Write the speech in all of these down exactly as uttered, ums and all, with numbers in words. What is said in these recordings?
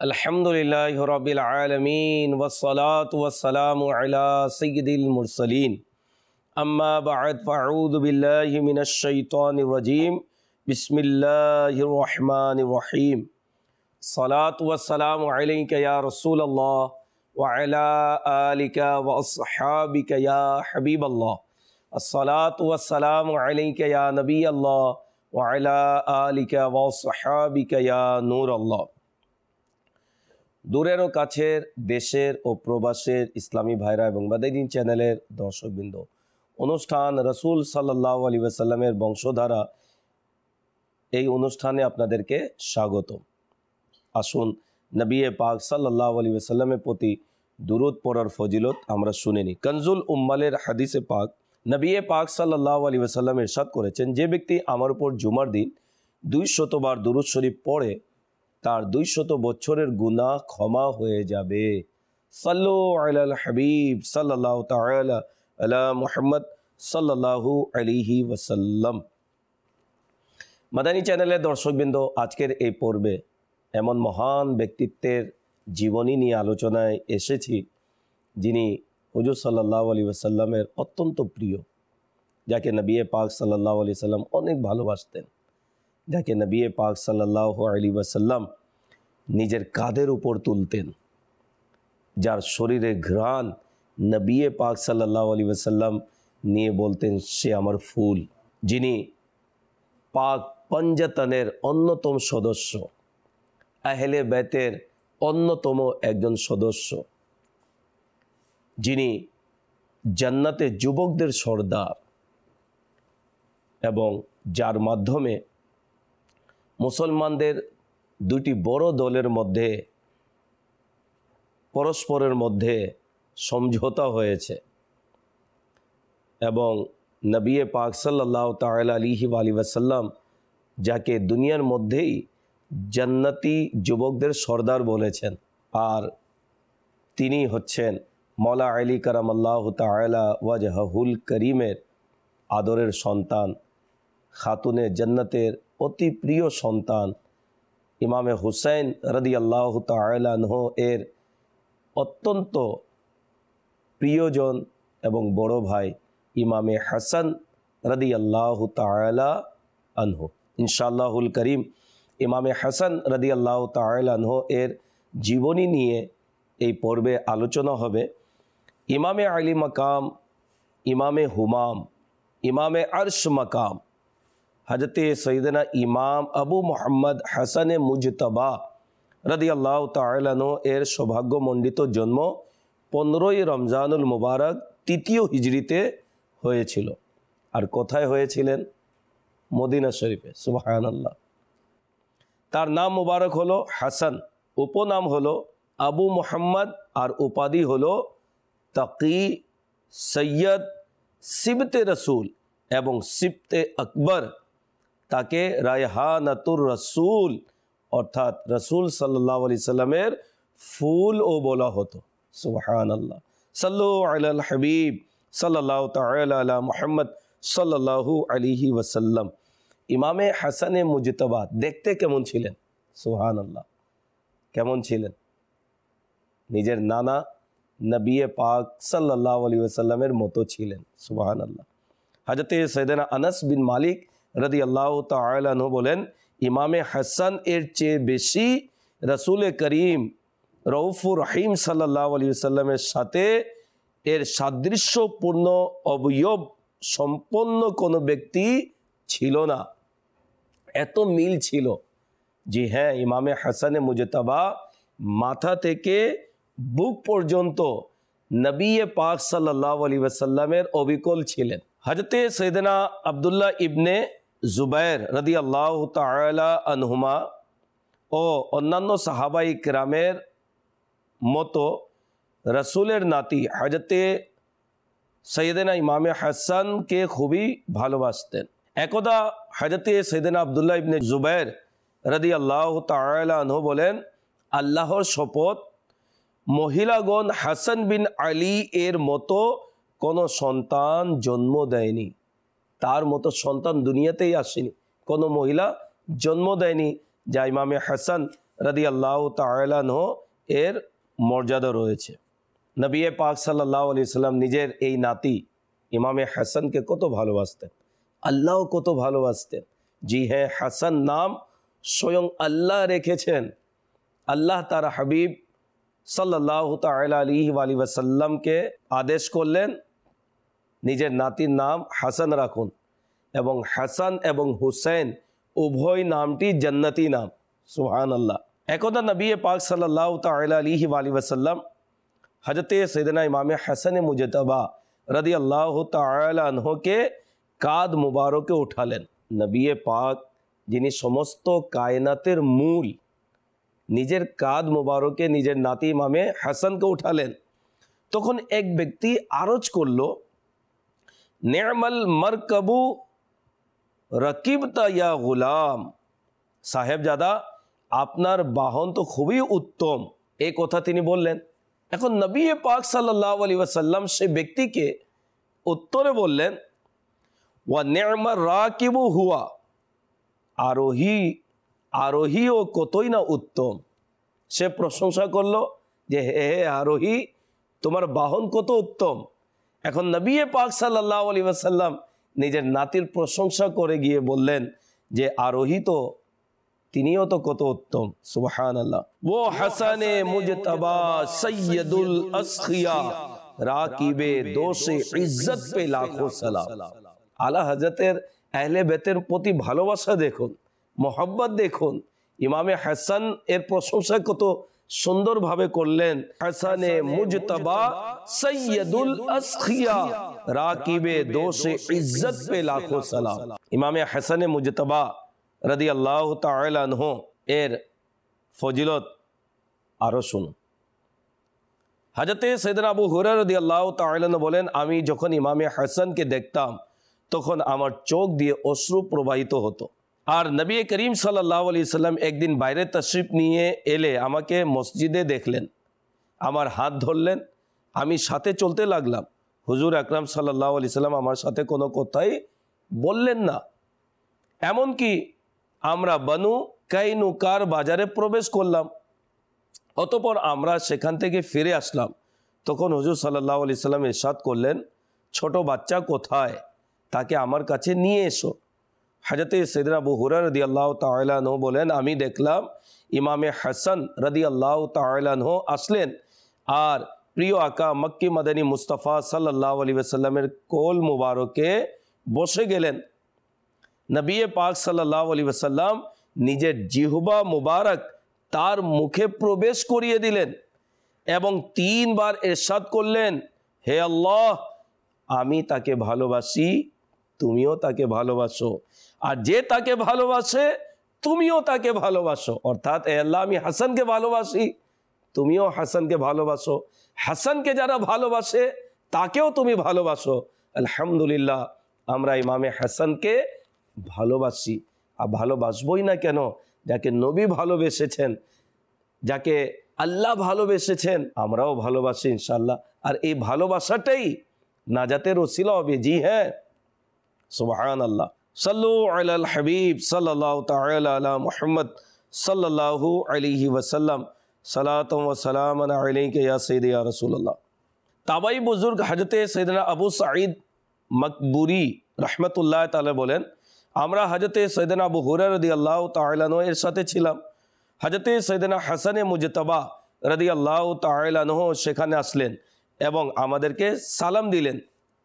अल्हम्दुलिल्लाहि रब्बिल आलमीन वस्सलातु वस्सलामु अला सय्यिदिल मुरसलीन अम्मा बअद फ़अऊज़ु बिल्लाहि मिनश शैतानिर रजीम बिस्मिल्लाहिर रहमानिर रहीम सलातु वस्सलामु अलैका या रसूलल्लाह व अला आलिका व अस्हाबिका या हबीबल्लाह अस्सलातु वस्सलामु अलैका या नबीयल्लाह व अला आलिका व अस्हाबिका या नूरल्लाह। दूरेर और काछेर देशेर और प्रबासेर इस्लामी भाईरा एवं बादायदीन चैनेलेर दर्शकबृंद अनुष्ठान रसूल सल्लल्लाहु आलैहि वसल्लमेर वंशधारा এই অনুষ্ঠানে আপনাদেরকে স্বাগত। আসুন নবী পাক সাল্লাল্লাহু আলাইহি ওয়াসাল্লামের প্রতি দুরূদ পড়ার ফজিলত আমরা শুনে নিই। কনজুল উম্মালের হাদিসে পাক নবী পাক সাল্লাল্লাহু আলাইহি ওয়াসাল্লাম ইরশাদ করেছেন, যে ব্যক্তি আমার উপর জুমার দিন দুইশত বার দুরূদ শরীফ পড়ে তার দুইশত বছরের গুনাহ ক্ষমা হয়ে যাবে। সাল্লু আলাল হাবিব সাল্লাল্লাহু তাআলা আলা মুহাম্মদ সাল্লাল্লাহু আলাইহি ওয়াসাল্লাম। মাদানী চ্যানেলের দর্শকবৃন্দ, আজকের এই পর্বে এমন মহান ব্যক্তিত্বের জীবনী নিয়ে আলোচনায় এসেছি যিনি হুজুর সাল্লাল্লাহু আলাইহি ওয়াসাল্লামের অত্যন্ত প্রিয়, যাকে নবী পাক সাল্লাল্লাহু আলাইহি ওয়াসাল্লাম অনেক ভালোবাসতেন, যাকে নবী পাক সাল্লাল্লাহু আলাইহি ওয়াসাল্লাম নিজের কাঁধের উপর তুলতেন, যার শরীরে ঘ্রাণ নবী পাক সাল্লাল্লাহু আলাইহি ওয়াসাল্লাম নিয়ে বলতেন সে আমার ফুল, যিনি পাক পঞ্জতনের অন্যতম সদস্য, আহলে বাইতের অন্যতম একজন সদস্য, যিনি জান্নাতে যুবকদের সর্দার এবং যার মাধ্যমে মুসলমানদের দুটি বড় দলের মধ্যে পরস্পরের মধ্যে সমঝোতা হয়েছে এবং নবী পাক সাল্লাল্লাহু তাআলা আলাইহি ওয়াসাল্লাম যাকে দুনিয়ার মধ্যেই জান্নাতি যুবকদের সর্দার বলেছেন, আর তিনি হচ্ছেন মওলা আলী কারামাল্লাহু তাআলা ওয়াজহুল করিমের আদরের সন্তান, খাতুনে জান্নাতের অতি প্রিয় সন্তান ইমামে হুসাইন রাদিয়াল্লাহু তাআলা আনহু এর অত্যন্ত প্রিয়জন এবং বড় ভাই ইমামে হাসান রাদিয়াল্লাহু তাআলা আনহু। ইনশাআল্লাহুল করিম ইমামে হাসান রাদিয়াল্লাহু তাআলা আনহু এর জীবনী নিয়ে এই পর্বে আলোচনা হবে। ইমামে আলী মাকাম, ইমামে হুমাম, ইমামে আরশ মাকাম হজরতে সৈয়দনা ইমাম আবু মোহাম্মদ হাসান মুজতবা রাদিয়াল্লাহু তাআলা আনহু এর সৌভাগ্যমণ্ডিত জন্ম পনেরোই রমজানুল মুবারক তৃতীয় হিজরিতে হয়েছিল। আর কোথায় হয়েছিলেন? মদিনা শরীফে। সুবহানাল্লাহ। তার নাম মুবারক হলো হাসান, উপনাম হলো আবু মোহাম্মদ, আর উপাধি হলো তাকি, সৈয়দ, সিবতে রসুল এবং সিবতে আকবর। তাকে রায়হানাতুর রসুল অর্থাৎ রসুল সাল্লাল্লাহু আলাইহি সাল্লামের ফুলও বলা হতো। সুবহানাল্লাহ। সাল্লু আলাল হাবিব সাল্লাল্লাহু তাআলা আলা মুহাম্মদ সাল্লাল্লাহু আলাইহি ওয়াসাল্লাম। ইমামে হাসানে মুজতবা দেখতে কেমন ছিলেন? সুবহানাল্লাহ। কেমন ছিলেন? নিজের নানা নবী পাক সাল্লাল্লাহু আলাইহি ওয়াসাল্লামের মতো ছিলেন। সুবহানাল্লাহ। হযরতে সৈয়দনা আনাস বিন মালিক রাদিয়াল্লাহু তাআলা আনহু বলেন, ইমামে হাসান এর চেয়ে বেশি রাসূল করিম রউফুর রহিম সাল্লাল্লাহু আলাইহি ওয়াসাল্লামের সাথে এর সাদৃশ্যপূর্ণ অবয়ব সম্পন্ন কোনো ব্যক্তি ছিল না। এত মিল ছিল। জি হ্যাঁ, ইমামে হাসানে মুজতবা মাথা থেকে বুক পর্যন্ত নবী পাক সাল্লাল্লাহু আলাইহি ওয়াসাল্লামের অবিকল ছিলেন। হযরতে সৈয়দনা আব্দুল্লাহ ইবনে জুবায়ের রাদিয়াল্লাহু তাআলা আনহুমা ও অন্যান্য সাহাবাই কেরামের মতো রসুলের নাতি হযরতে সৈয়দনা ইমামে হাসানকে খুবই ভালোবাসতেন। একদা হযরতে সৈয়দনা আব্দুল্লাহ ইবনে জুবায়ের রাদিয়াল্লাহু তাআলা আনহু বলেন, আল্লাহর শপথ, মহিলাগণ হাসান বিন আলী এর মতো কোনো সন্তান জন্ম দেয়নি, তার মতো সন্তান দুনিয়াতেই আসেনি, কোনো মহিলা জন্ম দেয়নি যা ইমামে হাসান রাদিয়াল্লাহু তাআলা আনহু এর মর্যাদা রয়েছে। নবী পাক সাল্লাল্লাহু আলাইহি সাল্লাম নিজের এই নাতি ইমামে হাসানকে কত ভালোবাসতেন, আল্লাহ কত ভালোবাসতেন। জি হ্যাঁ, হাসান নাম স্বয়ং আল্লাহ রেখেছেন। আল্লাহ তার হাবিব সাল্লাল্লাহু তাআলা আলাইহি ওয়াসাল্লামকে আদেশ করলেন নিজের নাতির নাম হাসান রাখুন, এবং হাসান এবং হুসেন উভয় নামটি জান্নাতি নাম। সুবহানাল্লাহ। একদা নবী পাক সাল্লাল্লাহু তাআলা আলাইহি ওয়াসাল্লাম হযরতে সাইয়েদনা ইমামে হাসান মুজতবা রাদিয়াল্লাহু তাআলা আনহুকে কাঁধ মুবারকে উঠালেন। নবী পাক যিনি সমস্ত কায়নাতের মূল, নিজের কাঁধ মুবারকে নিজের নাতি ইমামে হাসানকে উঠালেন। তখন এক ব্যক্তি আরজ করল, নি'মাল মারকাবু রাকিবতা ইয়া গুলাম, সাহেবজাদা আপনার বাহন তো খুবই উত্তম, এই কথা তিনি বললেন। এখন নবী পাক সাল্লাল্লাহু আলাইহি ওয়াসাল্লাম সে ব্যক্তিকে উত্তরে বললেন, ওয়া নি'মার রাকিবু হুয়া, আরোহী আরোহীও কতই না উত্তম। সে প্রশংসা করলো যে হে হে আরোহী, তোমার বাহন কত উত্তম। এখন নবী পাক সাল্লাল্লাহু আলাইহি ওয়াসাল্লাম নিজের নাতির প্রশংসা করে গিয়ে বললেন যে আরোহী তো তিনিও তো কত উত্তম। সুবহানাল্লাহ। वो हसन मुजतबा सैयदुल अस्खिया राकिबे दोषे इज्जत पे लाखों सलाम। आला हजरतेर अहले बेतेर प्रति ভালোবাসা দেখুন, মোহাব্বত দেখুন। ইমামে হাসান এর প্রশংসা কত সুন্দরভাবে করলেন। হাসানে মুজতবা সৈয়দুল আসখিয়া রাকিবে দোষে ইজ্জত পে লাখো সালাম। ইমামে হাসানে মুজতবা রাদিয়াল্লাহু তাআলা আনহু এর ফজিলত আরো শুনুন। হযরতে সাইয়েদনা আবু হুরায়রা রাদিয়াল্লাহু তাআলা আনহু বলেন, আমি যখন ইমামে হাসানকে দেখতাম তখন আমার চোখ দিয়ে অশ্রু প্রবাহিত হতো। আর নবী করিম সাল্লাল্লাহু আলাইহি সাল্লাম একদিন বাইরে তশরিফ নিয়ে এলে আমাকে মসজিদে দেখলেন, আমার হাত ধরলেন, আমি সাথে চলতে লাগলাম। হুজুর আকরাম সাল্লাল্লাহু আলাইহি সাল্লাম আমার সাথে কোনো কথাই বললেন না। এমনকি আমরা বানু কাইনুকার বাজারে প্রবেশ করলাম, অতঃপর আমরা সেখান থেকে ফিরে আসলাম। তখন হুজুর সাল্লাল্লাহু আলাইহি সাল্লাম ইরশাদ করলেন, ছোট বাচ্চা কোথায়, তাকে আমার কাছে নিয়ে এসো। হযরতে সাইয়েদনা আবু হুরায়রা রাদিয়াল্লাহু তাআলা আনহু বলেন, আমি দেখলাম ইমামে হাসান রাদিয়াল্লাহু তাআলা আনহু আসলেন আর প্রিয় আকা মক্কি মাদানী মুস্তাফা সাল্লাল্লাহু আলাইহি ওয়াসাল্লামের কোল মুবারকে বসে গেলেন। নবী পাক সাল্লাল্লাহু আলাইহি ওয়াসাল্লাম নিজের জিহবা মুবারক তার মুখে প্রবেশ করিয়ে দিলেন এবং তিনবার ইরশাদ করলেন, হে আল্লাহ, আমি তাকে ভালোবাসি, তুমিও তাকে ভালোবাসো, আর যে তাকে ভালোবাসে তুমিও তাকে ভালোবাসো। অর্থাৎ হে আল্লাহ, আমি হাসানকে ভালোবাসি, তুমিও হাসানকে ভালোবাসো, হাসানকে যারা ভালোবাসে তাকেও তুমি ভালোবাসো। আলহামদুলিল্লাহ, আমরা ইমামে হাসানকে ভালোবাসি। আর ভালোবাসবই না কেন? যাকে নবী ভালোবেসেছেন, যাকে আল্লাহ ভালোবেসেছেন, আমরাও ভালোবাসি ইনশাআল্লাহ। আর এই ভালোবাসাটাই নাজাতের ওসিলা হবে। জি হ্যাঁ, সুবহানাল্লাহ। সাল্লু আলাল হাবিব সাল্লাল্লাহু তাআলা আলা মুহাম্মদ সাল্লাল্লাহু আলাইহি ওয়াসাল্লাম। সালাতু ওয়া সালামান আলাইকা ইয়া সাইয়্যিদি ইয়া রাসূলুল্লাহ। তাবাই বুজুর্গ হযরতে সাইয়েদনা আবু সাঈদ মাকবুরি রাহমাতুল্লাহ তাআলা বলেন, আমরা হযরতে সাইয়েদনা আবু হুরায়রা রাদিয়াল্লাহু তাআলা আনহু এর সাথে ছিলাম। হযরতে সাইয়েদনা হাসানে মুজতবা রাদিয়াল্লাহু তাআলা আনহু সেখানে আসলেন এবং আমাদেরকে সালাম দিলেন।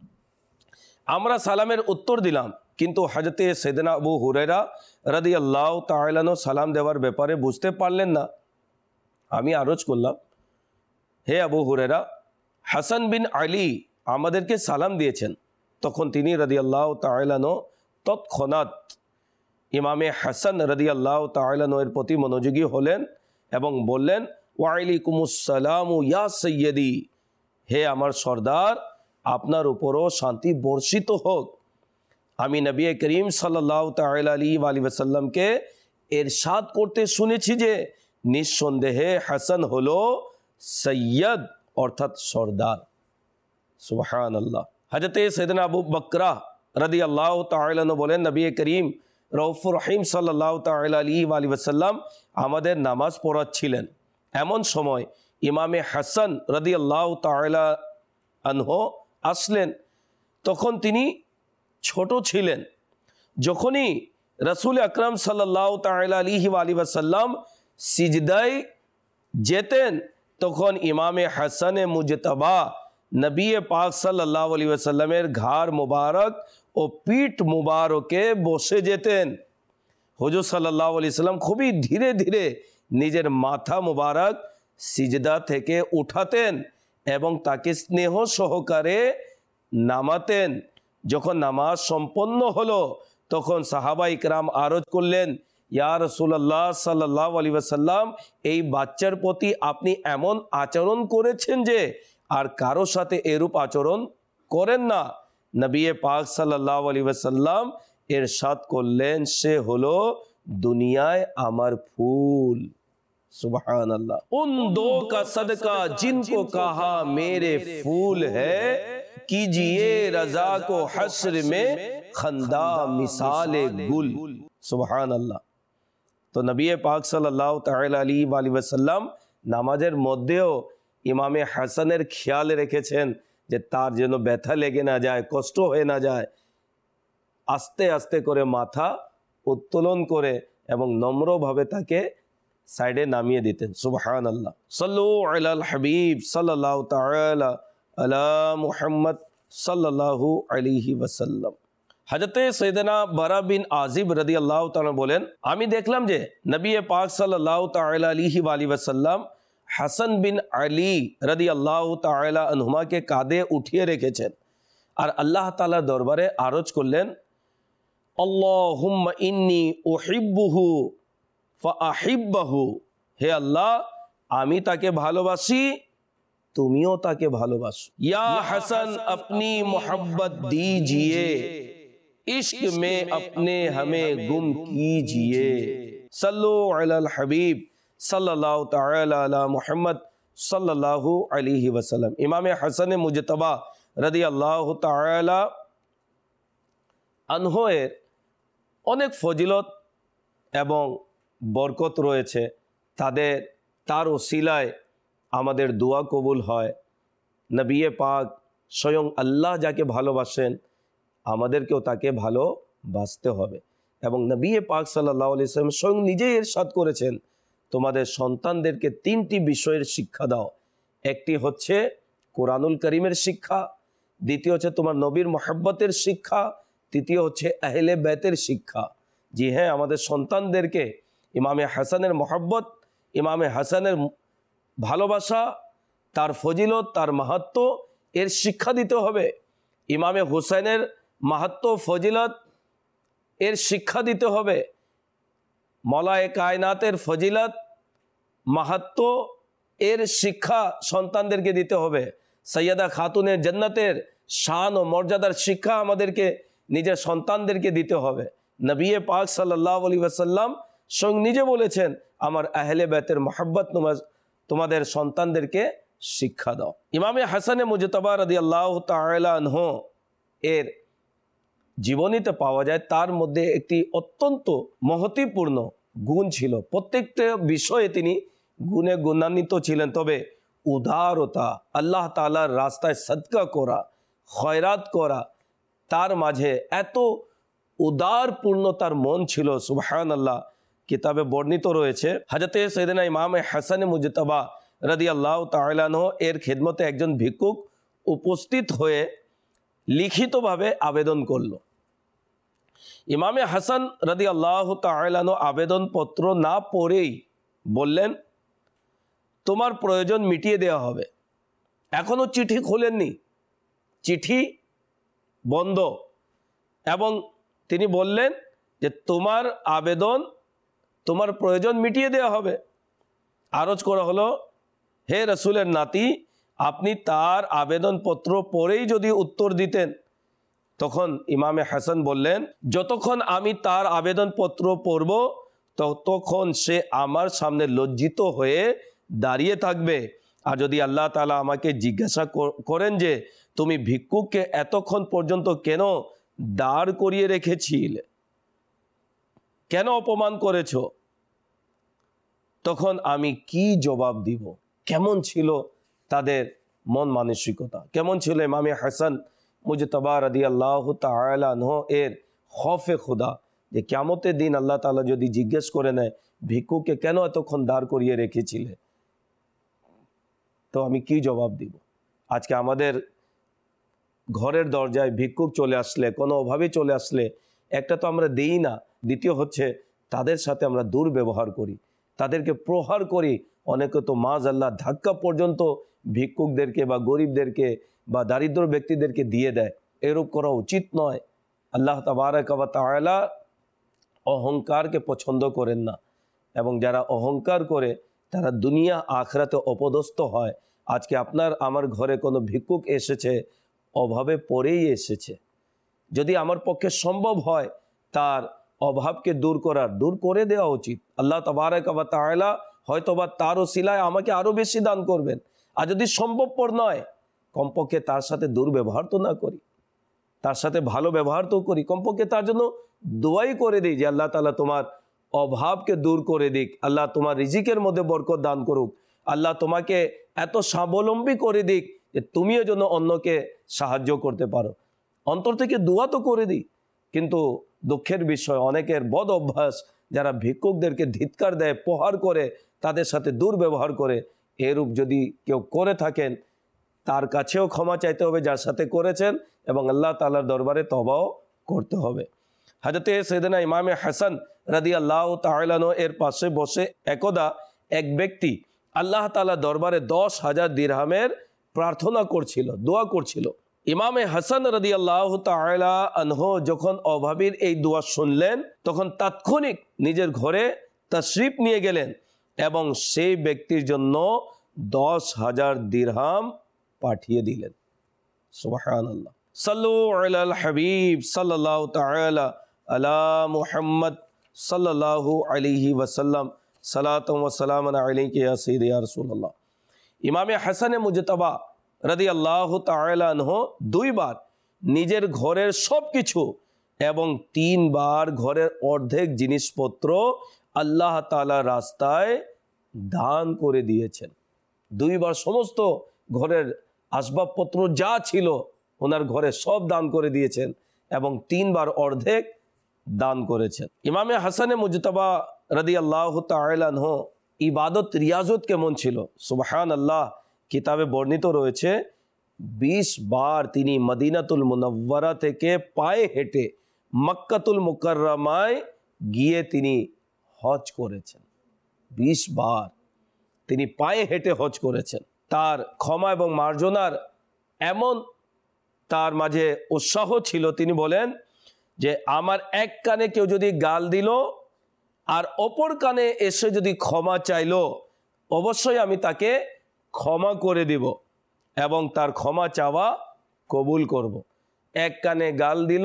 আমরা সালামের উত্তর দিলাম, কিন্তু হযরতে সাইয়েদনা আবু হুরায়রা রাদিয়াল্লাহু তাআলা আনহু সালাম দেওয়ার ব্যাপারে বুঝতে পারলেন না। আমি আরজ করলাম, হে আবু হুরায়রা, হাসান বিন আলী আমাদেরকে সালাম দিয়েছেন। তখন তিনি রাদিয়াল্লাহু তাআলা আনহু তৎক্ষণাৎ ইমামে হাসান রাদিয়াল্লাহু তাআলা আনহু এর প্রতি মনোযোগী হলেন এবং বললেন, ওয়া আলাইকুমুস সালামু ইয়া সাইয়্যিদি, হে আমার সর্দার, আপনার উপরও শান্তি বর্ষিত হোক। আমি নবী করিম সাল্লাল্লাহু তাআলা আলাইহি ওয়াসাল্লামকে ইরশাদ করতে শুনেছি যে নিঃসন্দেহে হাসান হলো সৈয়দ অর্থাৎ সর্দার। সুবহানাল্লাহ। হযরতে সাইয়েদনা আবু বকরা রাদিয়াল্লাহু তাআলা আনহু বলেন, নবী করিম রউফুর রহিম সাল্লাল্লাহু তাআলা আলাইহি ওয়া সাল্লাম আমাদের নামাজ পড়াচ্ছিলেন। এমন সময় ইমামে হাসান রাদিয়াল্লাহু তাআলা আনহু আসলেন। তখন তিনি ছোট ছিলেন। যখনই রাসূল আকরাম সাল্লাল্লাহু তাআলা আলাইহি ওয়া সাল্লাম সিজদায় যেতেন, তখন ইমামে হাসানে মুজতবা নবী পাক সাল্লাল্লাহু আলাইহি ওয়াসাল্লামের ঘাড় মুবারক ও পিঠ মুবারকে বসে যেতেন। হুজুর সাল্লাল্লাহু আলাইহি সাল্লাম খুবই ধীরে ধীরে নিজের মাথা মুবারক সিজদা থেকে উঠাতেন এবং তাকে স্নেহ সহকারে নামাতেন। যখন নামাজ সম্পন্ন হলো তখন সাহাবা ইকরাম আরজ করলেন, ইয়া রাসূলুল্লাহ সাল্লাল্লাহু আলাইহি ওয়াসাল্লাম, এই বাচ্চার প্রতি আপনি এমন আচরণ করেছেন যে আর কারো সাথে এরূপ আচরণ করেন না। নবী পাক সাল্লাল্লাহু আলাইহি ওয়াসাল্লাম ইরশাদ করলেন, সে হলো দুনিয়ায় আমার ফুল। सुबहानल्लाह। उन दो का सदका जिनको कहा मेरे फूल है, कीजिए रजा को हश्र में खंदा मिसाले गुल। सुबहानल्लाह। तो नबी पाक सल्लल्लाहु ताला अलैहि वसल्लम नामाजेर मध्येও ইমামে হাসানের খেয়াল রেখেছেন যে তার যেন ব্যথা লেগে না যায়, কষ্ট হয়ে না যায়। আস্তে আস্তে করে মাথা উত্তোলন করে এবং নম্রভাবে তাকে সাইডে নামিয়ে দিতেন। সুবহানাল্লাহ। সাল্লু আলাল হাবিব সাল্লাল্লাহু তাআলা আলা মুহাম্মদ সাল্লাল্লাহু আলাইহি ওয়াসাল্লাম। হযরতে সৈয়দনা বারা বিন আজিব রাদিয়াল্লাহু তাআলা বলেন, আমি দেখলাম যে নবী পাক সাল্লাল্লাহু তাআলা আলাইহি ওয়াসাল্লাম হাসান বিন আলী রাদিয়াল্লাহু তাআলা আনহুমাকে কাঁধে উঠিয়ে রেখেছেন আর আল্লাহ তাআলার দরবারে আরজ করলেন, আল্লাহুম্মা ইন্নী উহিব্বুহু ফাআহিব্বাহু। হে আল্লাহ, আমি তাকে ভালোবাসি, তুমিও তাকে ভালোবাসো। ইয়া হাসান अपनी मोहब्बत दीजिए, इश्क में अपने हमें गुम कीजिए। सल्लु अलल हबीब सल्लल्लाहु ताला अला मुहम्मद सल्लल्लाहु अलैहि वसल्लम। इमाम हसन मुजतबा রাদিয়াল্লাহু তাআলা আনহু এর অনেক ফজিলত এবং বরকত রয়েছে। তাদের তার ওসিলায় আমাদের দোয়া কবুল হয়। নবী পাক স্বয়ং আল্লাহ যাকে ভালোবাসেন আমাদেরকেও তাকে ভালোবাসতে হবে। এবং নবী পাক সাল্লাল্লাহু আলাইহি ওয়াসাল্লাম স্বয়ং নিজেই ইরশাদ করেছেন, তোমাদের সন্তানদেরকে তিনটি বিষয়ের শিক্ষা দাও। একটি হচ্ছে কোরআনুল করিমের শিক্ষা, দ্বিতীয় হচ্ছে তোমার নবীর মহব্বতের শিক্ষা, তৃতীয় হচ্ছে আহলে বাইতের শিক্ষা। জি হ্যাঁ, আমাদের সন্তানদেরকে ইমামে হাসানের মহব্বত, ইমামে হাসানের ভালোবাসা, তার ফজিলত, তার মাহাত্ম্য এর শিক্ষা দিতে হবে। ইমামে হুসাইনের মাহাত্ম্য, ফজিলত এর শিক্ষা দিতে হবে। মলায়ে কায়নাতের ফজিলত, মাহাত্ম্য এর শিক্ষা সন্তানদেরকে দিতে হবে। সৈয়দা খাতুনে জান্নাতের শান ও মর্যাদার শিক্ষা আমাদেরকে নিজের সন্তানদেরকে দিতে হবে। নবী পাক সাল্লাল্লাহু আলাইহি ওয়াসাল্লাম স্বয়ং নিজে বলেছেন, আমার আহলে বাইতের মহব্বত তোমাদের সন্তানদেরকে শিক্ষা দাও। ইমামে হাসানে মুজতবা রাদিয়াল্লাহু তাআলা আনহু এর জীবনীতে পাওয়া যায় তার মধ্যে একটি অত্যন্ত মহত্বপূর্ণ গুণ ছিল। প্রত্যেকটা বিষয়ে তিনি গুণে গুণান্বিত ছিলেন। তবে উদারতা, আল্লাহ তাআলার রাস্তায় সদকা করা, খয়রাত করা, তার মাঝে এত উদারপূর্ণ তার মন ছিল। সুবহানাল্লাহ। কিতাবে বর্ণিত রয়েছে, হযরতে সাইয়েদনা ইমাম হাসান মুজতবা রাদিয়াল্লাহু তাআলা আনহু এর খেদমতে একজন ভিক্ষুক উপস্থিত হয়ে লিখিতভাবে আবেদন করল। ইমামে হাসান রাদিয়াল্লাহু তাআলা আনহু আবেদনপত্র না পড়েই বললেন, তোমার প্রয়োজন মিটিয়ে দেওয়া হবে। এখনো চিঠি খোলেননি, চিঠি বন্ধ। এবং তিনি বললেন যে তোমার আবেদন, তোমার প্রয়োজন মিটিয়ে দেওয়া হবে। আরজ করা হলো, হে রাসূলের নাতি, আপনি তার আবেদনপত্র পড়েই যদি উত্তর দিতেন। তখন ইমামে হাসান বললেন, যতক্ষণ আমি তার আবেদনপত্র পড়ব ততক্ষণ সে আমার সামনে লজ্জিত হয়ে দাঁড়িয়ে থাকবে। আর যদি আল্লাহ তাআলা আমাকে জিজ্ঞাসা করেন যে তুমি ভিক্ষুককে এতক্ষণ পর্যন্ত কেন দাঁড় করিয়ে রেখেছিলে, কেন অপমান করেছো? তখন আমি কি জবাব দিব? কেমন ছিল তাদের মন মানসিকতা, কেমন ছিল ইমামে হাসান মুজতবা রাদিয়াল্লাহু তাআলা আনহু এর খৌফে খুদা, যে কিয়ামতের দিন আল্লাহ তাআলা যদি জিজ্ঞেস করে নেয় ভিক্ষুককে কেন এতক্ষণ দাঁড় করিয়ে রেখেছিলে, তো আমি কি জবাব দিব? আজকে আমাদের ঘরের দরজায় ভিক্ষুক চলে আসলে, কোনো অভাবে চলে আসলে, একটা তো আমরা দিই না, দ্বিতীয় হচ্ছে তাদের সাথে আমরা দুর্ব্যবহার করি, তাদেরকে প্রহার করি, অনেকে তো মাযআল্লাহ ধাক্কা পর্যন্ত ভিক্ষুকদেরকে বা গরিবদেরকে বা দারিদ্র ব্যক্তিদেরকে দিয়ে দেয়। এরূপ করা উচিত নয়। আল্লাহ তাবারাক ওয়া তাআলা অহংকারকে পছন্দ করেন না, এবং যারা অহংকার করে তারা দুনিয়া আখিরাতে অপদস্থ হয়। আজকে আপনার আমার ঘরে কোনো ভিক্ষুক এসেছে, অভাবে পড়েই এসেছে, যদি আমার পক্ষে সম্ভব হয় তার অভাবকে দূর করার, দূর করে দেওয়া উচিত। আল্লাহ তাবারাক ওয়া তাআলা হয়তোবা তার ওসিলায় আমাকে আরও বেশি দান করবেন, আর যদি সম্ভবপর নয় কমপক্ষে তার সাথে দুর্ব্যবহার তো না করি, তার সাথে ভালো ব্যবহার তো করি, কমপক্ষে তার জন্য দোয়াই করে দিই যে আল্লাহ তাআলা তোমার অভাবকে দূর করে দিক, আল্লাহ তোমার রিজিকের মধ্যে বরকত দান করুক, আল্লাহ তোমাকে এত স্বাবলম্বী করে দিক যে তুমিও যেন অন্যকে সাহায্য করতে পারো। অন্তর থেকে দোয়া তো করে দিই। কিন্তু দুঃখের বিষয়, অনেকের বদ অভ্যাস, যারা ভিক্ষুকদেরকে ধিক্কার দেয়, প্রহার করে, তাদের সাথে দুর্ব্যবহার করে, এরূপ যদি কেউ করে থাকেন তার কাছেও ক্ষমা চাইতে হবে যার সাথে করেছেন, এবং আল্লাহ তাআলার দরবারে তওবাও করতে হবে। হযরতে সাইয়েদনা ইমামে হাসান রাদিয়াল্লাহু তাআলা আনহু এর পাশে বসে একদা এক ব্যক্তি আল্লাহ তাআলার দরবারে দশ হাজার দিরহামের প্রার্থনা করছিল, দোয়া করছিল। ইমামে হাসান রাদিয়াল্লাহু তাআলা আনহু যখন অভাবীর এই দোয়া শুনলেন, তখন তাৎক্ষণিক নিজের ঘরে তাশরিফ নিয়ে গেলেন এবং সেই ব্যক্তির জন্য দশ হাজার দিরহাম পাঠিয়ে দিলেন। সুবহানাল্লাহ। সাল্লু আলাল হাবিব সাল্লাল্লাহু তাআলা আলা মুহাম্মদ সাল্লাল্লাহু আলাইহি ওয়াসাল্লাম, সালাতুম ওয়া সালামান আলাইকা ইয়া সাইয়্যিদি ইয়া রাসূলুল্লাহ। ইমামে হাসানে মুজতবা রাদিয়াল্লাহু তাআলা আনহু দুইবার নিজের ঘরের সব কিছু এবং তিনবার ঘরের অর্ধেক জিনিসপত্র আল্লাহ তাআলার রাস্তায় দান করে দিয়েছেন। দুইবার সমস্ত ঘরের আসবাবপত্র যা ছিল ওনার ঘরে সব দান করে দিয়েছেন, এবং তিনবার অর্ধেক দান করেছেন। ইমামে হাসানে মুজতবা রাদিয়াল্লাহু তাআলা আনহু ইবাদত রিয়াজত কেমন ছিল সুবহানাল্লাহ। কিতাবে বর্ণিত রয়েছে বিশ বার তিনি মদিনাতুল মুনাওয়ারা থেকে পায়ে হেঁটে মক্কাতুল মুকাররমায় গিয়ে তিনি হজ করেছেন। বিশ বার তিনি পায়ে হেঁটে হজ করেছেন। তার ক্ষমা এবং মার্জনার এমন তার মাঝে উৎসাহ ছিল, তিনি বলেন যে আমার এক কানে কেউ যদি গাল দিল আর অপর কানে এসে যদি ক্ষমা চাইলো, অবশ্যই আমি তাকে ক্ষমা করে দিব এবং তার ক্ষমা চাওয়া কবুল করব। এক কানে গাল দিল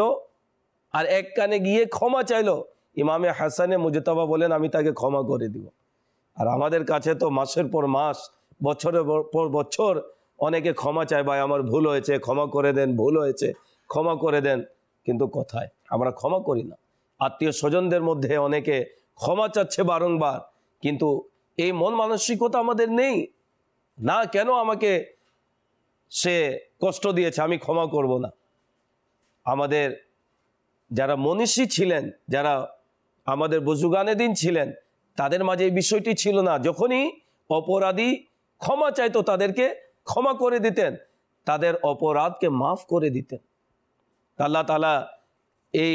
আর এক কানে গিয়ে ক্ষমা চাইলো, ইমামে হাসানে মুজতবা বলেন আমি তাকে ক্ষমা করে দিব। আর আমাদের কাছে তো মাসের পর মাস, বছরের পর বছর অনেকে ক্ষমা চায়, ভাই আমার ভুল হয়েছে, ক্ষমা করে দেন, ভুল হয়েছে, ক্ষমা করে দেন, কিন্তু কোথায়? আমরা ক্ষমা করি না। আত্মীয় স্বজনদের মধ্যে অনেকে ক্ষমা চাচ্ছে বারংবার, কিন্তু এই মন মানসিকতা আমাদের নেই। না, কেন আমাকে সে কষ্ট দিয়েছে আমি ক্ষমা করব না। আমাদের যারা মনীষী ছিলেন, যারা আমাদের বুজুর্গানে দিন ছিলেন, তাদের মাঝে এই বিষয়টি ছিল না। যখনই অপরাধী ক্ষমা চাইতো তাদেরকে ক্ষমা করে দিতেন, তাদের অপরাধকে মাফ করে দিতেন। আল্লাহ তাআলা এই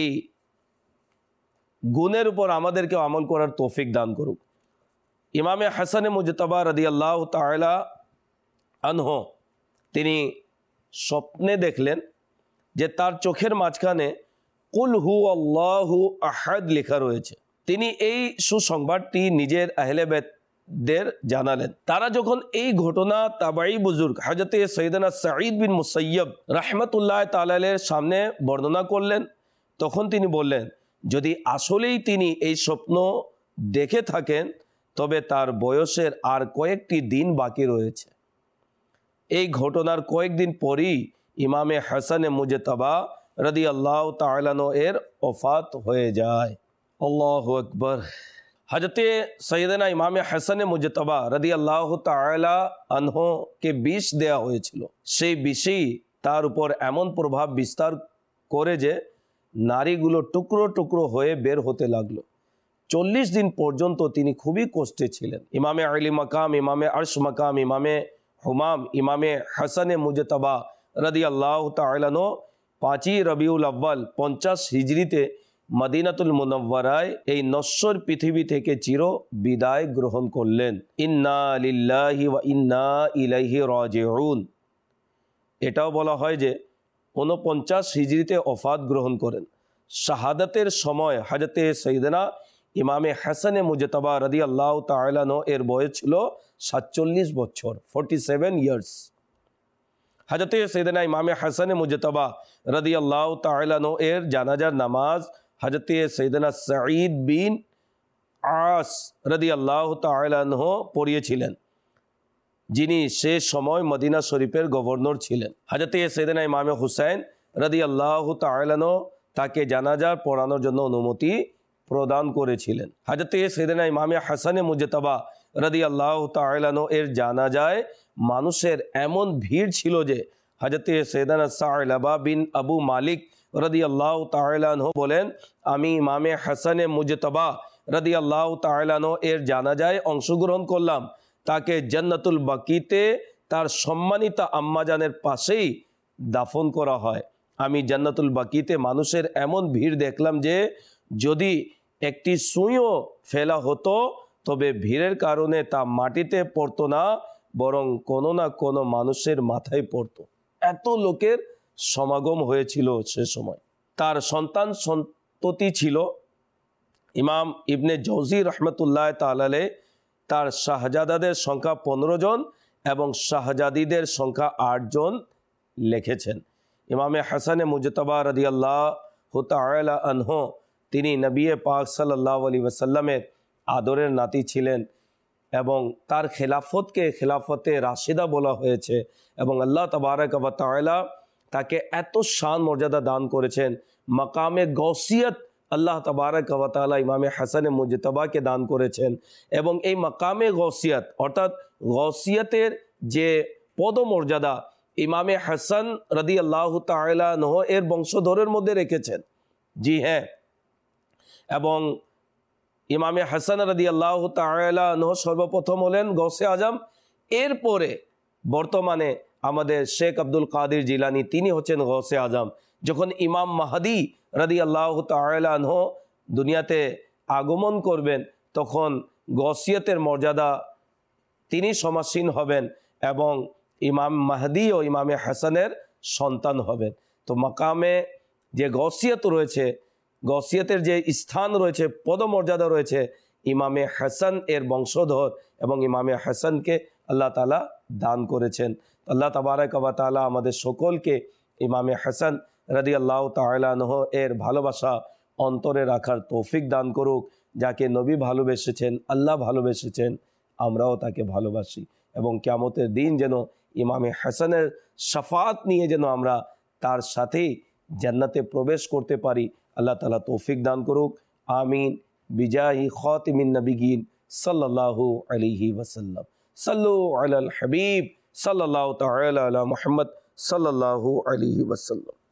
গুণের উপর আমাদেরকে আমল করার তৌফিক দান করুক। ইমামে হাসানে মুজতবা রাদিয়াল্লাহু তাআলা আনহু তিনি স্বপ্নে দেখলেন যে তার চোখের মাঝখানে কুল হু আল্লাহু আহাদ লেখা রয়েছে। তিনি এই সুসংবাদটি নিজের আহলে বেতদের জানালেন। তারা যখন এই ঘটনা তাবাই বুজুর্গ হযরতে সৈয়দনা সাঈদ বিন মুসাইয়্যিব রাহমাতুল্লাহ তাআলা আলাইহির সামনে বর্ণনা করলেন, তখন তিনি বললেন যদি আসলেই তিনি এই স্বপ্ন দেখে থাকেন তবে তার বয়সের আর কয়েকটি দিন বাকি রয়েছে। এই ঘটনার কয়েকদিন পরই ইমামে হাসানে মুজতবা রাদিয়াল্লাহু তাআলা আনহু এর ওফাত হয়ে যায়। আল্লাহু আকবার। হজরতে সৈয়দনা ইমাম হাসান মুজতবা রাদিয়াল্লাহু তাআলা আনহুকে বিষ দেয়া হয়েছিল। সেই বিষই তার উপর এমন প্রভাব বিস্তার করে যে নারীগুলো টুকরো টুকরো হয়ে বের হতে লাগলো। চল্লিশ দিন পর্যন্ত তিনি খুবই কষ্টে ছিলেন। ইমামে আলী মাকাম, ইমামে আরশ মাকাম, ইমামে হুমাম, ইমামে হাসান মুজতবা রাদিয়াল্লাহু তাআলা আনহু পাঁচই রবিউল আউয়াল পঞ্চাশ হিজরিতে মদিনাতুল মুনাওয়ারায় এই নশ্বর পৃথিবী থেকে চির বিদায় গ্রহণ করলেন। ইন্না লিল্লাহি ওয়া ইন্না ইলাইহি রাজিউন। এটাও বলা হয় যে ঊনপঞ্চাশ হিজরিতে ওফাত গ্রহণ করেন। শাহাদাতের সময় হযরতে সৈয়দনা ইমামে হাসান মুজতবা রাদিয়াল্লাহু তাআলা আনহু এর বয়স ছিল সাতচল্লিশ বছর, ফর্টি সেভেন ইয়ার্স। হযরতে সৈয়দনা ইমামে হাসান মুজতবা রাদিয়াল্লাহু তাআলা আনহু এর জানাজার নামাজ হযরতে সৈয়দনা সাঈদ বিন আস রাদিয়াল্লাহু তাআলা আনহু পড়িয়েছিলেন, যিনি সে সময় মদিনা শরীফের গভর্নর ছিলেন। হযরতে সৈয়দনা ইমামে হুসাইন রাদিয়াল্লাহু তাআলা আনহু তাকে জানাজা পড়ানোর জন্য অনুমতি প্রদান করেছিলেন। হযরতে সৈয়দনা ইমামে হাসান মুজতবা রাদিয়াল্লাহু তাআলা আনহু এর জানাজায় মানুষের এমন ভিড় ছিল যে হযরতে সৈয়দনা সা'লাবা বিন আবু মালিক রাদিয়াল্লাহু তাআলা আনহু বলেন, আমি ইমামে হাসান মুজতবা রাদিয়াল্লাহু তাআলা আনহু এর জানাজায় অংশগ্রহণ করলাম। তাকে জান্নাতুল বাকিতে তার সম্মানিতা আম্মাজানের পাশেই দাফন করা হয়। আমি জান্নাতুল বাকিতে মানুষের এমন ভিড় দেখলাম যে যদি একটি সুইও ফেলা হতো তবে ভিড়ের কারণে তা মাটিতে পড়তো না, বরং কোনো না কোনো মানুষের মাথায় পড়তো। এত লোকের সমাগম হয়েছিল সে সময়। তার সন্তান সন্ততি ছিল ইমাম ইবনে জৌজি রহমতুল্লাহ তাআলা আলাইহি। তার শাহজাদাদের সংখ্যা পনেরো জন এবং শাহজাদিদের সংখ্যা আট জন লিখেছেন। ইমামে হাসান মুজতবা রাদিয়াল্লাহু তাআলা আনহু তিনি নবী পাক সাল্লাল্লাহু আলাইহি ওয়াসাল্লামের আদরের নাতি ছিলেন এবং তার খেলাফতকে খেলাফতে রাশিদা বলা হয়েছে এবং আল্লাহ তাবারক ওয়া তাআলা তাকে এত শান মর্যাদা দান করেছেন। মাকামে গৌসিয়ত আল্লাহ তাবারক ওয়া তাআলা ইমামে হাসান মুজতবাকে দান করেছেন এবং এই মাকামে গৌসিয়ত অর্থাৎ গৌসিয়তের যে পদমর্যাদা ইমামে হাসান রাদিয়াল্লাহু তাআলা আনহু এর বংশধরের মধ্যে রেখেছেন। জি হ্যাঁ, এবং ইমামে হাসান রাদিয়াল্লাহু তাআলা আনহু সর্বপ্রথম হলেন গৌসে আজম। এরপরে বর্তমানে আমাদের শেখ আব্দুল কাদের জিলানী তিনি হচ্ছেন গৌসে আজম। যখন ইমাম মাহদি রাদিয়াল্লাহু তাআলা আনহু দুনিয়াতে আগমন করবেন তখন গৌসিয়তের মর্যাদা তিনি সমাসীন হবেন এবং ইমাম মাহদি ও ইমামে হাসানের সন্তান হবেন। তো মাকামে যে গৌসিয়ত রয়েছে, গৌসিয়তের যে স্থান রয়েছে, পদমর্যাদা রয়েছে, ইমামে হাসান এর বংশধর এবং ইমামে হাসানকে আল্লাহ তাআলা দান করেছেন। আল্লাহ তাবারক ওয়া তাআলা আমাদের সকলকে ইমামে হাসান রাদিয়াল্লাহু তাআলা আনহু এর ভালোবাসা অন্তরে রাখার তৌফিক দান করুক। যাকে নবী ভালোবেসেছেন, আল্লাহ ভালোবেসেছেন, আমরাও তাকে ভালোবাসি এবং কিয়ামতের দিন যেন ইমামে হাসানের শাফাত নিয়ে যেন আমরা তার সাথেই জান্নাতে প্রবেশ করতে পারি। আল্লাহ তাআলা তৌফিক দান করুক। আমিন। বিজাহি খাতিমিন নবিয়্যিন সাল্লাল্লাহু আলাইহি ওয়াসাল্লাম। সাল্লু আলাল হাবিব সাল্লাল্লাহু তাআলা আলা মুহাম্মদ সাল্লাল্লাহু আলাইহি ওয়াসাল্লাম।